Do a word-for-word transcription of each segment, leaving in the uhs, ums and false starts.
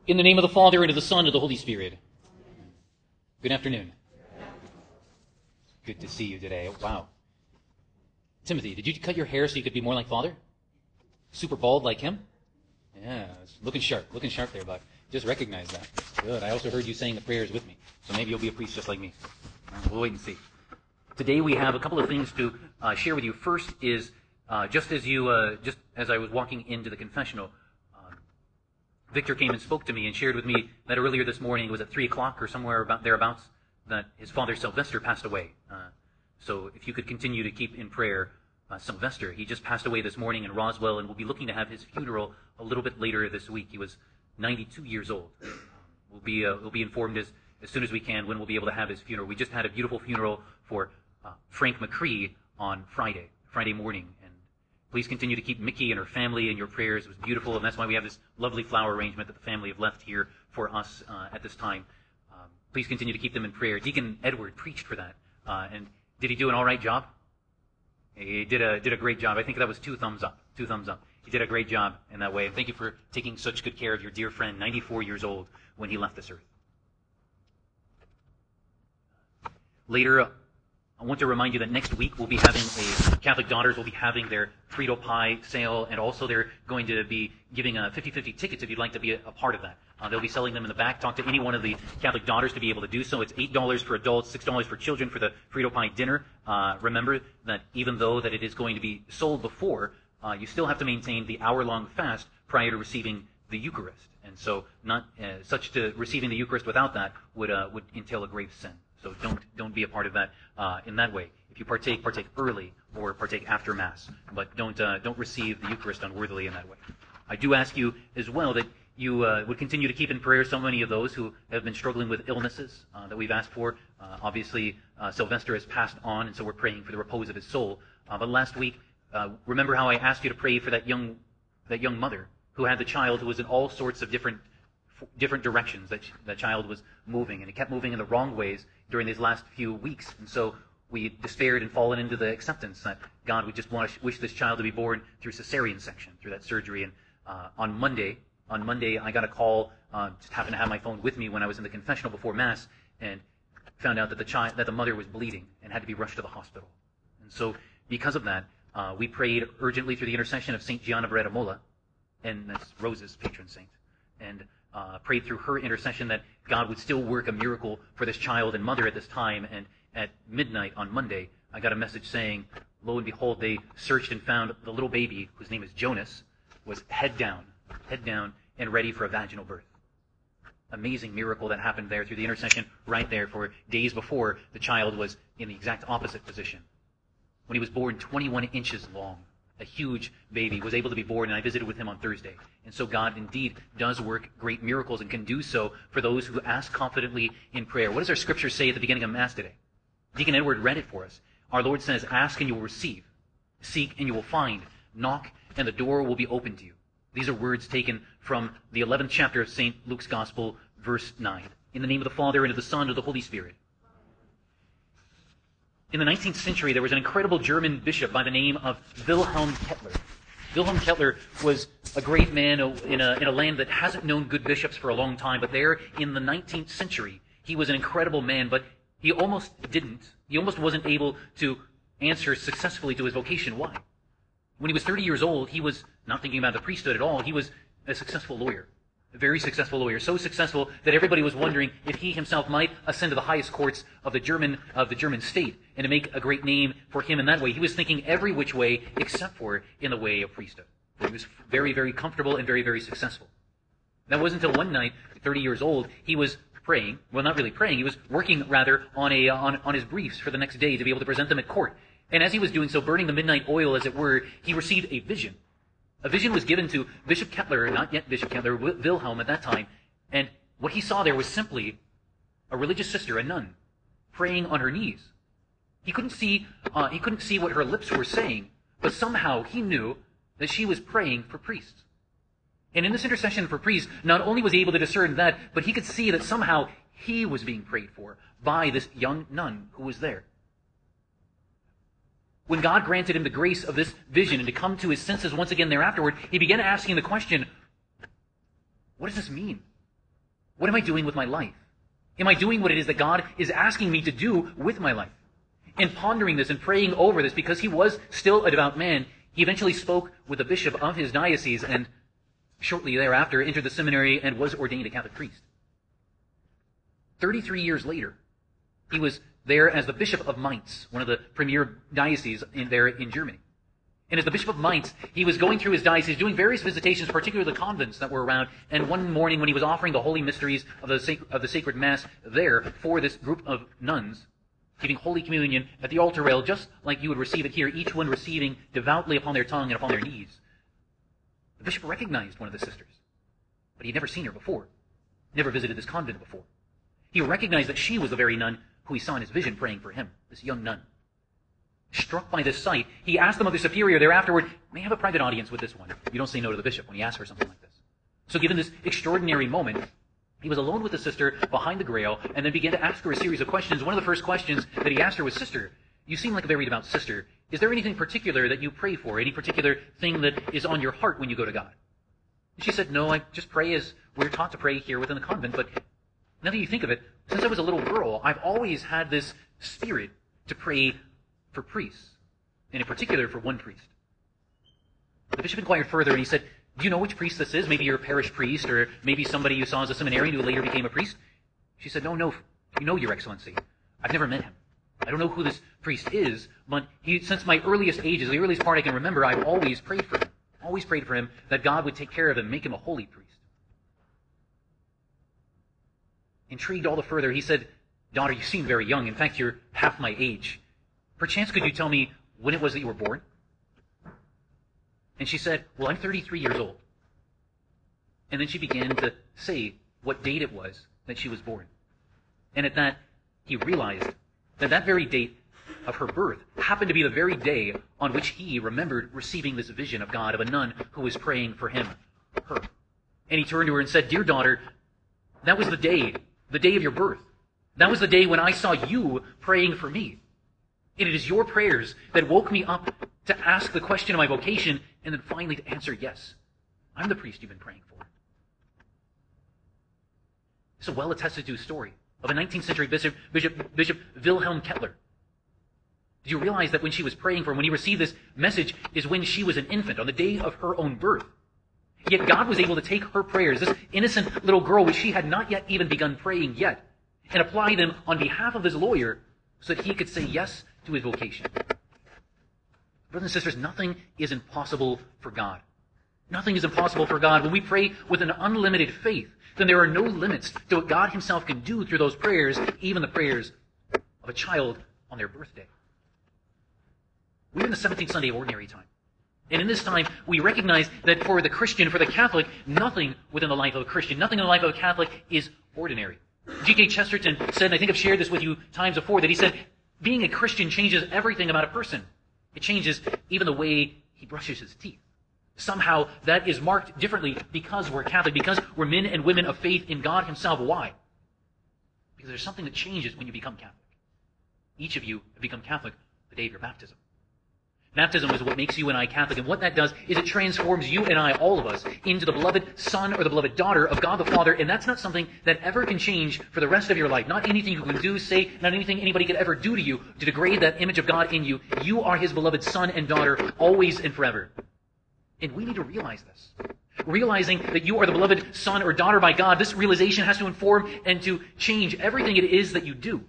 In the name of the Father, and of the Son, and of the Holy Spirit. Good afternoon. Good to see you today. Wow. Timothy, did you cut your hair so you could be more like Father? Super bald like him? Yeah, looking sharp. Looking sharp there, bud. Just recognize that. Good. I also heard you saying the prayers with me, so maybe you'll be a priest just like me. We'll wait and see. Today we have a couple of things to uh, share with you. First is, uh, just as you, uh, just as I was walking into the confessional, uh, Victor came and spoke to me and shared with me that earlier this morning, it was at three o'clock or somewhere about thereabouts, that his father Sylvester passed away. Uh, so if you could continue to keep in prayer uh, Sylvester. He just passed away this morning in Roswell, and we'll be looking to have his funeral a little bit later this week. He was ninety-two years old. We'll be uh, we'll be informed as as soon as we can when we'll be able to have his funeral. We just had a beautiful funeral for uh, Frank McCree on Friday, Friday morning, and please continue to keep Mickey and her family in your prayers. It was beautiful, and that's why we have this lovely flower arrangement that the family have left here for us uh, at this time. Um, please continue to keep them in prayer. Deacon Edward preached for that, uh, and did he do an all right job? He did a did a great job. I think that was two thumbs up. Two thumbs up. He did a great job in that way. And thank you for taking such good care of your dear friend, ninety-four years old, when he left this earth. Later, I want to remind you that next week we'll be having a Catholic Daughters will be having their Frito pie sale, and also they're going to be giving a fifty-fifty tickets if you'd like to be a, a part of that. Uh, they'll be selling them in the back. Talk to any one of the Catholic Daughters to be able to do so. It's eight dollars for adults, six dollars for children for the Frito pie dinner. Uh, remember that even though that it is going to be sold before, uh, you still have to maintain the hour-long fast prior to receiving the Eucharist. And so not uh, such to receiving the Eucharist without that would uh, would entail a grave sin. So don't don't be a part of that uh, in that way. If you partake, partake early or partake after Mass, but don't uh, don't receive the Eucharist unworthily in that way. I do ask you as well that you uh, would continue to keep in prayer so many of those who have been struggling with illnesses uh, that we've asked for. Uh, obviously, uh, Sylvester has passed on, and so we're praying for the repose of his soul. Uh, but last week, uh, remember how I asked you to pray for that young that young mother who had the child who was in all sorts of different different directions that that child was moving, and it kept moving in the wrong ways during these last few weeks. And so we despaired and fallen into the acceptance that God would just want to wish this child to be born through cesarean section, through that surgery. And uh, on Monday, on Monday, I got a call. Uh, just happened to have my phone with me when I was in the confessional before Mass, and found out that the child, that the mother was bleeding and had to be rushed to the hospital. And so, because of that, uh, we prayed urgently through the intercession of Saint Gianna Beretta Molla, and that's Rose's patron saint, and uh, prayed through her intercession that God would still work a miracle for this child and mother at this time. And at midnight on Monday, I got a message saying, lo and behold, they searched and found the little baby, whose name is Jonas, was head down, head down, and ready for a vaginal birth. Amazing miracle that happened there through the intercession right there, for days before the child was in the exact opposite position. When he was born twenty-one inches long, a huge baby, was able to be born, and I visited with him on Thursday. And so God indeed does work great miracles and can do so for those who ask confidently in prayer. What does our scripture say at the beginning of Mass today? Deacon Edward read it for us. Our Lord says, ask and you will receive. Seek and you will find. Knock and the door will be opened to you. These are words taken from the eleventh chapter of Saint Luke's Gospel, verse nine. In the name of the Father, and of the Son, and of the Holy Spirit. In the nineteenth century, there was an incredible German bishop by the name of Wilhelm Kettler. Wilhelm Kettler was a great man in a, in a land that hasn't known good bishops for a long time, but there in the nineteenth century, he was an incredible man, but he almost didn't. He almost wasn't able to answer successfully to his vocation. Why? When he was thirty years old, he was not thinking about the priesthood at all. He was a successful lawyer, a very successful lawyer, so successful that everybody was wondering if he himself might ascend to the highest courts of the German of the German state and to make a great name for him in that way. He was thinking every which way except for in the way of priesthood. He was very, very comfortable and very, very successful. That wasn't until one night, thirty years old, he was praying, well, not really praying, he was working, rather, on a on, on his briefs for the next day to be able to present them at court. And as he was doing so, burning the midnight oil, as it were, he received a vision. A vision was given to Bishop Kettler, not yet Bishop Kettler, Wilhelm at that time, and what he saw there was simply a religious sister, a nun, praying on her knees. He couldn't see, uh, he couldn't see what her lips were saying, but somehow he knew that she was praying for priests. And in this intercession for priests, not only was he able to discern that, but he could see that somehow he was being prayed for by this young nun who was there. When God granted him the grace of this vision and to come to his senses once again thereafterward, he began asking the question, what does this mean? What am I doing with my life? Am I doing what it is that God is asking me to do with my life? And pondering this and praying over this, because he was still a devout man, he eventually spoke with the bishop of his diocese and shortly thereafter entered the seminary and was ordained a Catholic priest. Thirty-three years later, he was there as the Bishop of Mainz, one of the premier dioceses in there in Germany. And as the Bishop of Mainz, he was going through his diocese, doing various visitations, particularly the convents that were around. And one morning when he was offering the holy mysteries of the, sac- of the sacred Mass there for this group of nuns, giving Holy Communion at the altar rail, just like you would receive it here, each one receiving devoutly upon their tongue and upon their knees, the bishop recognized one of the sisters. But he had never seen her before, never visited this convent before. He recognized that she was the very nun who he saw in his vision praying for him, this young nun. Struck by this sight, he asked the Mother Superior there afterward, may I have a private audience with this one? You don't say no to the bishop when he asks for something like this. So given this extraordinary moment, he was alone with the sister behind the grail and then began to ask her a series of questions. One of the first questions that he asked her was, Sister, you seem like a very devout sister. Is there anything particular that you pray for? Any particular thing that is on your heart when you go to God? And she said, no, I just pray as we're taught to pray here within the convent, but now that you think of it, since I was a little girl, I've always had this spirit to pray for priests, and in particular for one priest. The bishop inquired further, and he said, do you know which priest this is? Maybe you're a parish priest, or maybe somebody you saw as a seminarian who later became a priest? She said, no, no, you know, Your Excellency. I've never met him. I don't know who this priest is, but he, since my earliest ages, the earliest part I can remember, I've always prayed for him. Always prayed for him that God would take care of him, make him a holy priest. Intrigued all the further, he said, daughter, you seem very young. In fact, you're half my age. Perchance could you tell me when it was that you were born? And she said, well, I'm thirty-three years old. And then she began to say what date it was that she was born. And at that, he realized that that very date of her birth happened to be the very day on which he remembered receiving this vision of God, of a nun who was praying for him, her. And he turned to her and said, dear daughter, that was the day, the day of your birth. That was the day when I saw you praying for me. And it is your prayers that woke me up to ask the question of my vocation and then finally to answer yes. I'm the priest you've been praying for. It's a well-attested to story of a nineteenth century bishop, Bishop, Bishop Wilhelm Kettler. Did you realize that when she was praying for him, when he received this message, is when she was an infant, on the day of her own birth? Yet God was able to take her prayers, this innocent little girl, which she had not yet even begun praying yet, and apply them on behalf of his lawyer so that he could say yes to his vocation. Brothers and sisters, nothing is impossible for God. Nothing is impossible for God. When we pray with an unlimited faith, then there are no limits to what God himself can do through those prayers, even the prayers of a child on their birthday. We're in the seventeenth Sunday of Ordinary Time. And in this time, we recognize that for the Christian, for the Catholic, nothing within the life of a Christian, nothing in the life of a Catholic is ordinary. G K Chesterton said, and I think I've shared this with you times before, that he said, being a Christian changes everything about a person. It changes even the way he brushes his teeth. Somehow that is marked differently because we're Catholic, because we're men and women of faith in God himself. Why? Because there's something that changes when you become Catholic. Each of you have become Catholic the day of your baptism. Baptism is what makes you and I Catholic, and what that does is it transforms you and I, all of us, into the beloved son or the beloved daughter of God the Father, and that's not something that ever can change for the rest of your life. Not anything you can do, say, not anything anybody could ever do to you to degrade that image of God in you. You are his beloved son and daughter, always and forever. And we need to realize this. Realizing that you are the beloved son or daughter by God, this realization has to inform and to change everything it is that you do.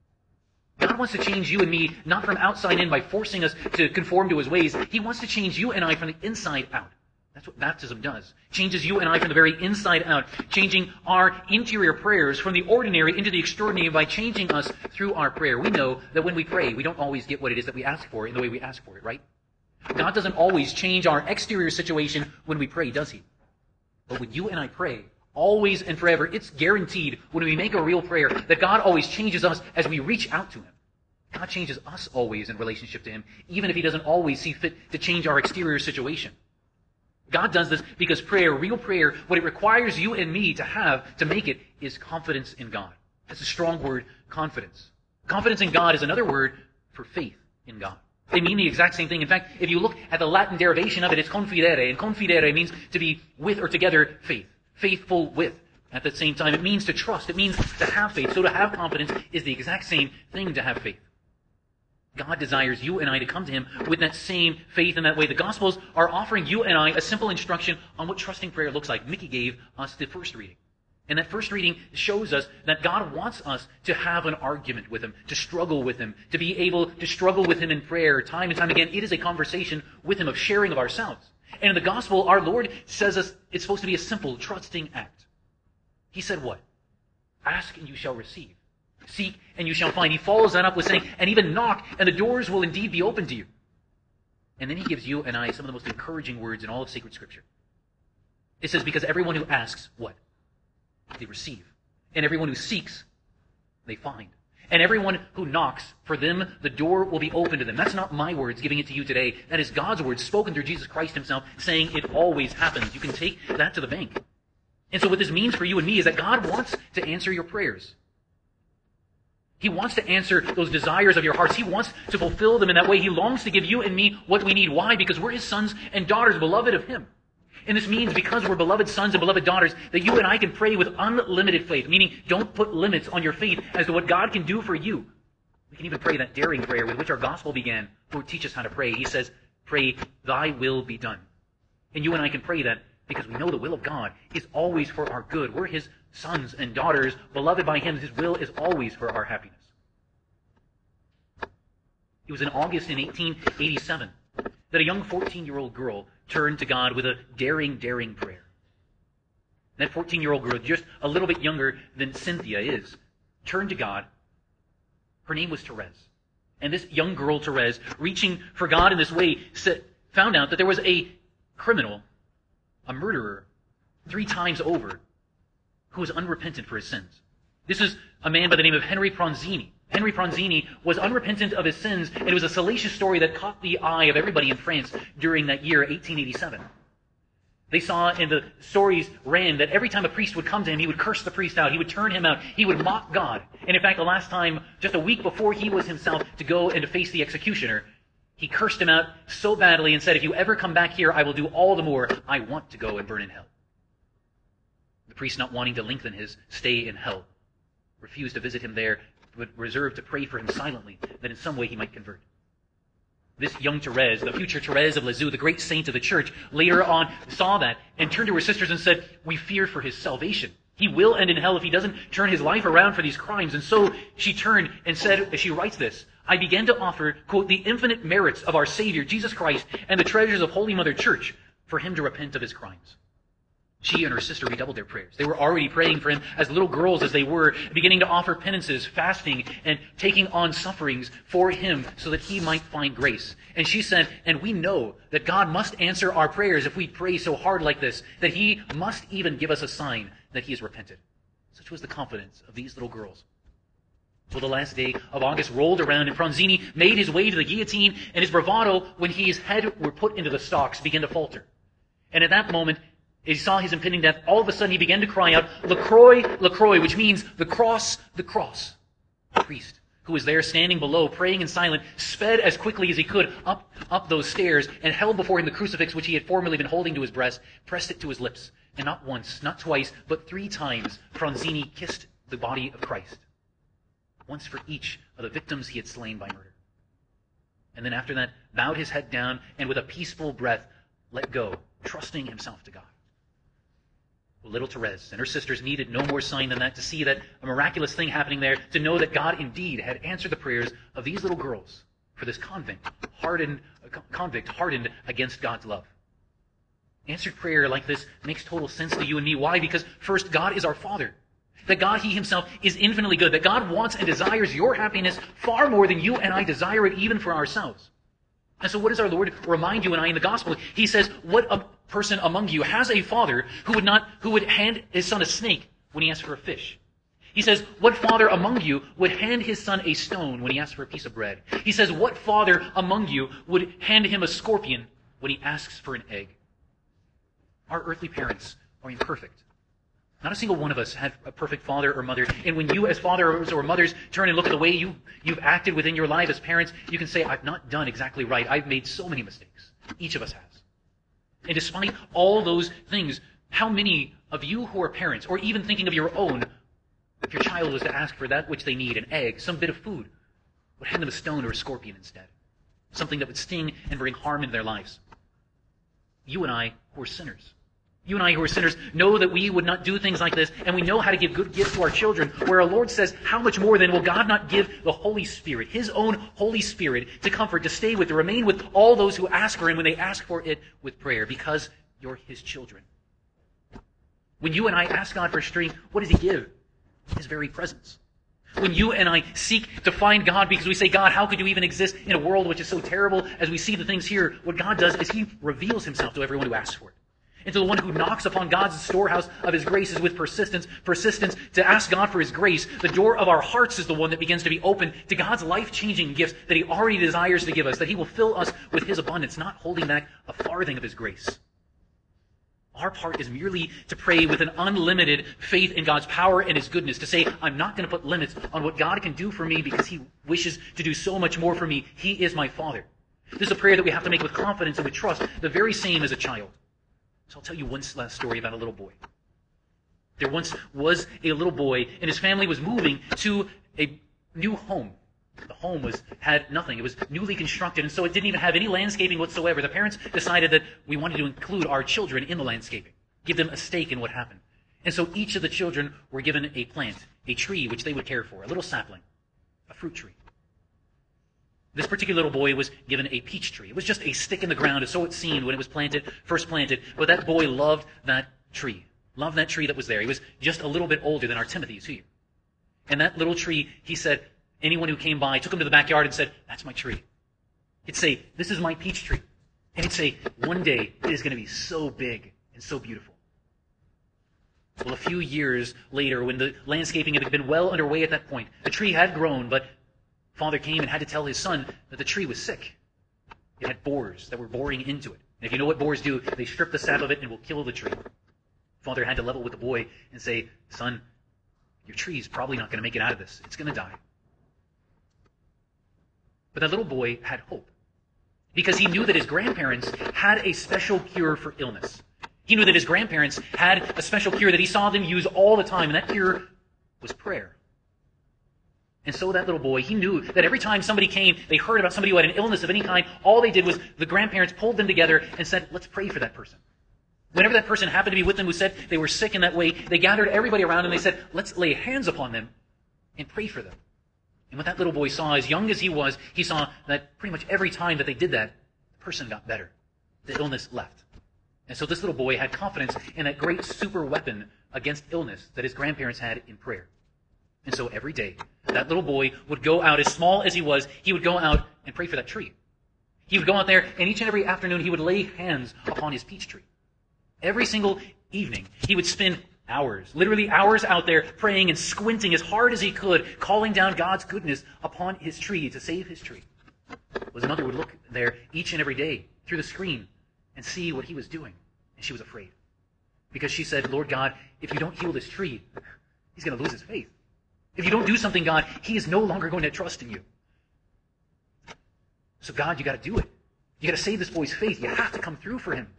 God wants to change you and me, not from outside in by forcing us to conform to his ways. He wants to change you and I from the inside out. That's what baptism does. Changes you and I from the very inside out, changing our interior prayers from the ordinary into the extraordinary by changing us through our prayer. We know that when we pray, we don't always get what it is that we ask for in the way we ask for it, right? God doesn't always change our exterior situation when we pray, does he? But when you and I pray, always and forever, it's guaranteed when we make a real prayer that God always changes us as we reach out to him. God changes us always in relationship to him, even if he doesn't always see fit to change our exterior situation. God does this because prayer, real prayer, what it requires you and me to have to make it is confidence in God. That's a strong word, confidence. Confidence in God is another word for faith in God. They mean the exact same thing. In fact, if you look at the Latin derivation of it, it's confidere, and confidere means to be with or together faith. Faithful with. At the same time, it means to trust. It means to have faith. So to have confidence is the exact same thing to have faith. God desires you and I to come to Him with that same faith in that way. The Gospels are offering you and I a simple instruction on what trusting prayer looks like. Mickey gave us the first reading. And that first reading shows us that God wants us to have an argument with Him, to struggle with Him, to be able to struggle with Him in prayer time and time again. It is a conversation with Him of sharing of ourselves. And in the Gospel, our Lord says us it's supposed to be a simple, trusting act. He said what? Ask and you shall receive. Seek and you shall find. He follows that up with saying, and even knock, and the doors will indeed be open to you. And then He gives you and I some of the most encouraging words in all of sacred Scripture. It says, because everyone who asks, what? They receive. And everyone who seeks, they find. And everyone who knocks, for them the door will be open to them. That's not my words giving it to you today. That is God's words spoken through Jesus Christ Himself, saying it always happens. You can take that to the bank. And so what this means for you and me is that God wants to answer your prayers. He wants to answer those desires of your hearts. He wants to fulfill them in that way. He longs to give you and me what we need. Why? Because we're His sons and daughters, beloved of Him. And this means because we're beloved sons and beloved daughters, that you and I can pray with unlimited faith, meaning don't put limits on your faith as to what God can do for you. We can even pray that daring prayer with which our gospel began. Lord, teach us how to pray. He says, pray, thy will be done. And you and I can pray that because we know the will of God is always for our good. We're His sons and daughters, beloved by Him. His will is always for our happiness. It was in August in eighteen eighty-seven that a young fourteen-year-old girl turned to God with a daring, daring prayer. That fourteen-year-old girl, just a little bit younger than Cynthia is, turned to God. Her name was Therese. And this young girl, Therese, reaching for God in this way, found out that there was a criminal, a murderer, three times over, who was unrepentant for his sins. This is a man by the name of Henry Pronzini. Henry Pronzini was unrepentant of his sins, and it was a salacious story that caught the eye of everybody in France during that year, eighteen eighty-seven. They saw, and the stories ran, that every time a priest would come to him, he would curse the priest out, he would turn him out, he would mock God. And in fact, the last time, just a week before he was himself to go and to face the executioner, he cursed him out so badly and said, if you ever come back here, I will do all the more. I want to go and burn in hell. The priest, not wanting to lengthen his stay in hell, refused to visit him there, but reserved to pray for him silently, that in some way he might convert. This young Therese, the future Therese of Lisieux, the great saint of the church, later on saw that and turned to her sisters and said, we fear for his salvation. He will end in hell if he doesn't turn his life around for these crimes. And so she turned and said, as she writes this, I began to offer, quote, the infinite merits of our Savior, Jesus Christ, and the treasures of Holy Mother Church for him to repent of his crimes. She and her sister redoubled their prayers. They were already praying for him as little girls as they were, beginning to offer penances, fasting, and taking on sufferings for him so that he might find grace. And she said, and we know that God must answer our prayers if we pray so hard like this, that he must even give us a sign that he has repented. Such was the confidence of these little girls. Well, the last day of August rolled around, and Pronzini made his way to the guillotine, and his bravado, when his head were put into the stocks, began to falter. And at that moment, as he saw his impending death, all of a sudden he began to cry out, La Croix, La Croix, which means the cross, the cross. The priest, who was there standing below, praying in silence, sped as quickly as he could up, up those stairs and held before him the crucifix which he had formerly been holding to his breast, pressed it to his lips, and not once, not twice, but three times Pronzini kissed the body of Christ. Once for each of the victims he had slain by murder. And then after that, bowed his head down and with a peaceful breath let go, trusting himself to God. Well, little Therese and her sisters needed no more sign than that to see that a miraculous thing happening there, to know that God indeed had answered the prayers of these little girls for this convict, hardened, convict hardened against God's love. Answered prayer like this makes total sense to you and me. Why? Because first, God is our Father. That God, He Himself, is infinitely good. That God wants and desires your happiness far more than you and I desire it even for ourselves. And so what does our Lord remind you and I in the gospel? He says, what a person among you has a father who would not, who would hand his son a snake when he asks for a fish? He says, what father among you would hand his son a stone when he asks for a piece of bread? He says, what father among you would hand him a scorpion when he asks for an egg? Our earthly parents are imperfect. Not a single one of us had a perfect father or mother. And when you as fathers or mothers turn and look at the way you, you've acted within your life as parents, you can say, I've not done exactly right. I've made so many mistakes. Each of us has. And despite all those things, how many of you who are parents, or even thinking of your own, if your child was to ask for that which they need, an egg, some bit of food, would hand them a stone or a scorpion instead, something that would sting and bring harm into their lives. You and I, who are sinners, you and I who are sinners know that we would not do things like this, and we know how to give good gifts to our children, where our Lord says, how much more then will God not give the Holy Spirit, His own Holy Spirit, to comfort, to stay with, to remain with all those who ask for Him when they ask for it with prayer, because you're His children. When you and I ask God for strength, what does He give? His very presence. When you and I seek to find God because we say, God, how could you even exist in a world which is so terrible as we see the things here? What God does is He reveals Himself to everyone who asks for it. And to the one who knocks upon God's storehouse of His graces with persistence, persistence to ask God for His grace, the door of our hearts is the one that begins to be open to God's life-changing gifts that He already desires to give us, that He will fill us with His abundance, not holding back a farthing of His grace. Our part is merely to pray with an unlimited faith in God's power and His goodness, to say, I'm not going to put limits on what God can do for me because He wishes to do so much more for me. He is my Father. This is a prayer that we have to make with confidence and with trust, the very same as a child. So I'll tell you one last story about a little boy. There once was a little boy, and his family was moving to a new home. The home was had nothing. It was newly constructed, and so it didn't even have any landscaping whatsoever. The parents decided that we wanted to include our children in the landscaping, give them a stake in what happened. And so each of the children were given a plant, a tree which they would care for, a little sapling, a fruit tree. This particular little boy was given a peach tree. It was just a stick in the ground, so it seemed when it was planted, first planted. But that boy loved that tree, loved that tree that was there. He was just a little bit older than our Timothy is here. And that little tree, he said, anyone who came by took him to the backyard and said, that's my tree. He'd say, this is my peach tree. And he'd say, one day it is going to be so big and so beautiful. Well, a few years later, when the landscaping had been well underway at that point, the tree had grown, but Father came and had to tell his son that the tree was sick. It had borers that were boring into it. And if you know what borers do, they strip the sap of it and will kill the tree. Father had to level with the boy and say, son, your tree is probably not going to make it out of this. It's going to die. But that little boy had hope, because he knew that his grandparents had a special cure for illness. He knew that his grandparents had a special cure that he saw them use all the time, and that cure was prayer. And so that little boy, he knew that every time somebody came, they heard about somebody who had an illness of any kind, all they did was the grandparents pulled them together and said, let's pray for that person. Whenever that person happened to be with them who said they were sick in that way, they gathered everybody around and they said, let's lay hands upon them and pray for them. And what that little boy saw, as young as he was, he saw that pretty much every time that they did that, the person got better. The illness left. And so this little boy had confidence in that great super weapon against illness that his grandparents had in prayer. And so every day, that little boy would go out, as small as he was, he would go out and pray for that tree. He would go out there, and each and every afternoon he would lay hands upon his peach tree. Every single evening, he would spend hours, literally hours out there praying and squinting as hard as he could, calling down God's goodness upon his tree to save his tree. His mother would look there each and every day through the screen and see what he was doing. And she was afraid. Because she said, Lord God, if you don't heal this tree, he's going to lose his faith. If you don't do something, God, he is no longer going to trust in you. So God, you got to do it. You got to save this boy's faith. You have to come through for him.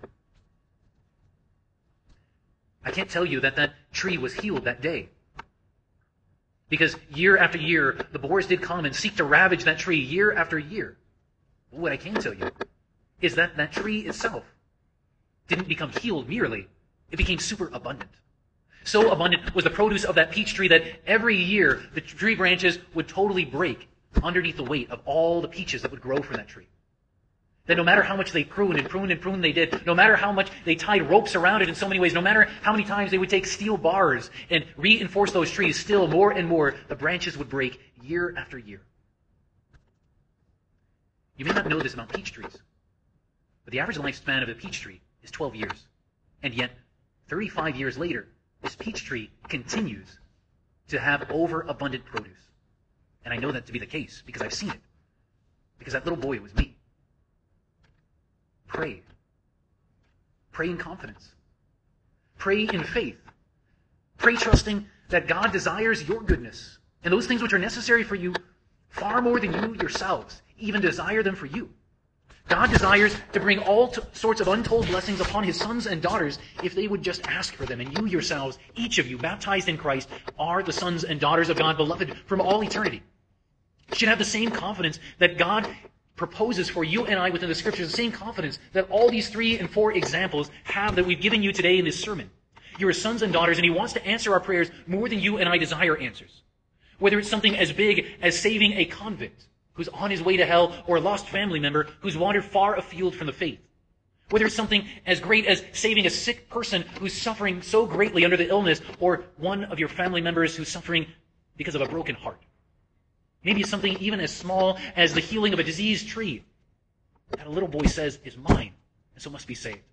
I can't tell you that that tree was healed that day. Because year after year, the boars did come and seek to ravage that tree year after year. But what I can tell you is that that tree itself didn't become healed merely. It became super abundant. So abundant was the produce of that peach tree that every year the tree branches would totally break underneath the weight of all the peaches that would grow from that tree. That no matter how much they pruned and pruned and pruned they did, no matter how much they tied ropes around it in so many ways, no matter how many times they would take steel bars and reinforce those trees, still more and more the branches would break year after year. You may not know this about peach trees, but the average lifespan of a peach tree is twelve years. And yet, thirty-five years later, this peach tree continues to have overabundant produce. And I know that to be the case because I've seen it. Because that little boy was me. Pray. Pray in confidence. Pray in faith. Pray trusting that God desires your goodness and those things which are necessary for you far more than you yourselves even desire them for you. God desires to bring all t- sorts of untold blessings upon his sons and daughters if they would just ask for them. And you yourselves, each of you baptized in Christ, are the sons and daughters of God, beloved from all eternity. You should have the same confidence that God proposes for you and I within the Scriptures, the same confidence that all these three and four examples have that we've given you today in this sermon. You are sons and daughters, and he wants to answer our prayers more than you and I desire answers. Whether it's something as big as saving a convict who's on his way to hell, or a lost family member who's wandered far afield from the faith. Whether it's something as great as saving a sick person who's suffering so greatly under the illness, or one of your family members who's suffering because of a broken heart. Maybe it's something even as small as the healing of a diseased tree that a little boy says is mine, and so must be saved.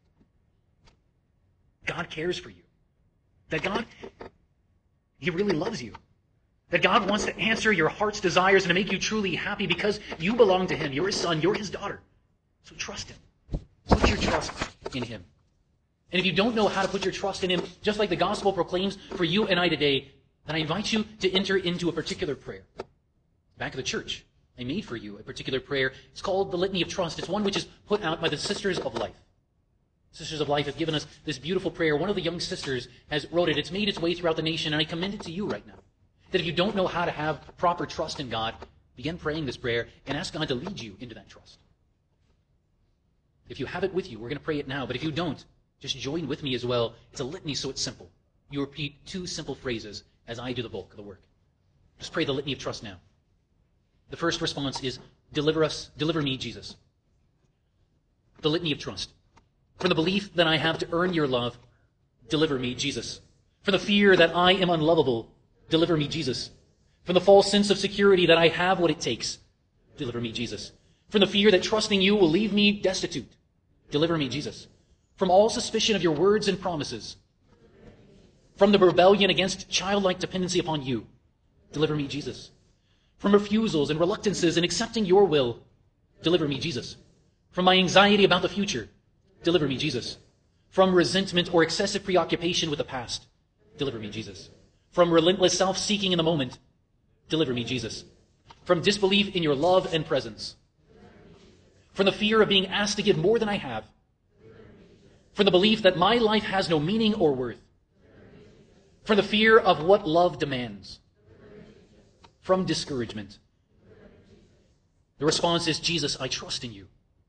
God cares for you. That God, he really loves you. That God wants to answer your heart's desires and to make you truly happy because you belong to him. You're his son. You're his daughter. So trust him. Put your trust in him. And if you don't know how to put your trust in him, just like the gospel proclaims for you and I today, then I invite you to enter into a particular prayer. Back at the church, I made for you a particular prayer. It's called the Litany of Trust. It's one which is put out by the Sisters of Life. Sisters of Life have given us this beautiful prayer. One of the young sisters has wrote it. It's made its way throughout the nation, and I commend it to you right now. That if you don't know how to have proper trust in God, begin praying this prayer and ask God to lead you into that trust. If you have it with you, we're going to pray it now. But if you don't, just join with me as well. It's a litany, so it's simple. You repeat two simple phrases as I do the bulk of the work. Just pray the Litany of Trust now. The first response is, deliver us, deliver me, Jesus. The Litany of Trust. From the belief that I have to earn your love, deliver me, Jesus. From the fear that I am unlovable, deliver me, Jesus. From the false sense of security that I have what it takes, deliver me, Jesus. From the fear that trusting you will leave me destitute, deliver me, Jesus. From all suspicion of your words and promises. From the rebellion against childlike dependency upon you, deliver me, Jesus. From refusals and reluctances in accepting your will, deliver me, Jesus. From my anxiety about the future, deliver me, Jesus. From resentment or excessive preoccupation with the past, deliver me, Jesus. From relentless self-seeking in the moment, deliver me, Jesus. From disbelief in your love and presence. From the fear of being asked to give more than I have. From the belief that my life has no meaning or worth. From the fear of what love demands. From discouragement. The response is, Jesus, I trust in you.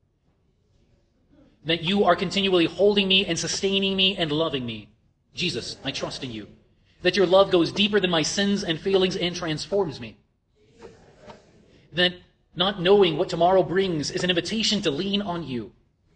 That you are continually holding me and sustaining me and loving me. Jesus, I trust in you. That your love goes deeper than my sins and failings and transforms me. That not knowing what tomorrow brings is an invitation to lean on you.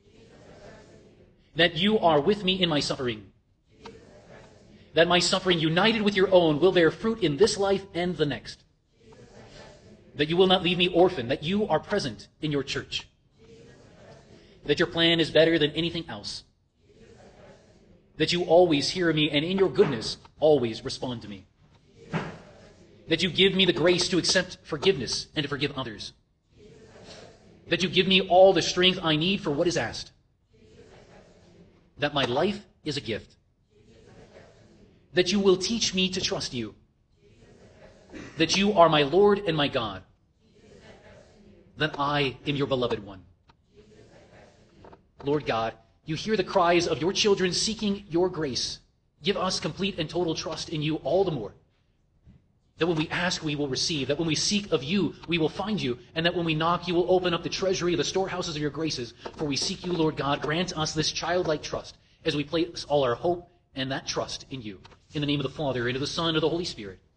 That you are with me in my suffering. That my suffering, united with your own, will bear fruit in this life and the next. That you will not leave me orphan. That you are present in your church. That your plan is better than anything else. That you always hear me, and in your goodness, always respond to me. That you give me the grace to accept forgiveness and to forgive others. That you give me all the strength I need for what is asked. That my life is a gift. That you will teach me to trust you. That you are my Lord and my God. That I am your beloved one. Lord God, you hear the cries of your children seeking your grace. Give us complete and total trust in you all the more. That when we ask, we will receive. That when we seek of you, we will find you. And that when we knock, you will open up the treasury of the storehouses of your graces. For we seek you, Lord God. Grant us this childlike trust as we place all our hope and that trust in you. In the name of the Father, and of the Son, and of the Holy Spirit.